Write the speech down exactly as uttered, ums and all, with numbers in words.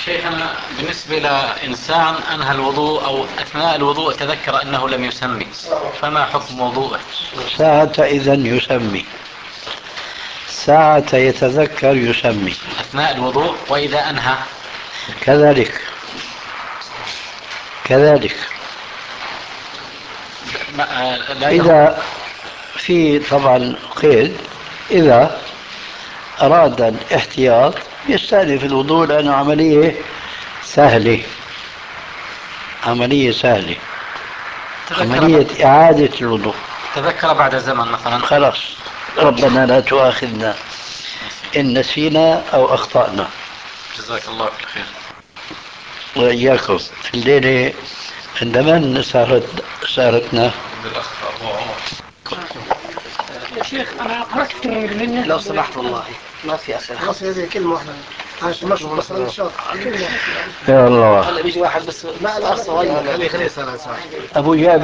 شيخنا، بالنسبة لإنسان أنهى الوضوء أو أثناء الوضوء تذكر أنه لم يسمي، فما حكم وضوءه؟ ساعة إذن يسمي، ساعة يتذكر يسمي أثناء الوضوء، وإذا أنهى كذلك كذلك. لا إذا في طبعا قيد، إذا أراد الاحتياط يستأنف الوضوء لأنه عملية سهلة، عملية سهلة، عملية إعادة الوضوء. تذكر بعد زمن مثلا، خلاص، ربنا لا تؤاخذنا إن نسينا أو أخطأنا. جزاك الله كل خير. وإياكم. في الليلة عندما صارت صارتنا يا شيخ أنا تركت منه لو سمحت والله ما في أسئلة، خلاص هذه كلمة واحدة عشان مش بس النشاط. يا الله هلا بيجي واحد بس ما لا صغير خليه خليه يسأل عن سؤال. أبو جابر.